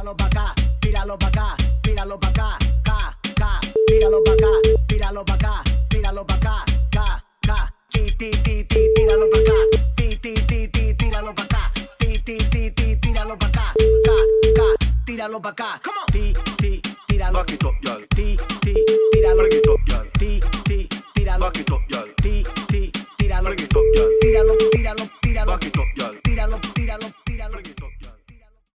tíralo pa' acá, tíralo pa' acá, tíralo pa' acá, tíralo pa' acá, tíralo pa' acá, tíralo pa' acá, tíralo pa' acá, tíralo pa' acá, tíralo pa' acá, tíralo pa' acá, tíralo, back it up, y'all. tíralo, Bring it up, y'all. tíralo, Back it up, y'all.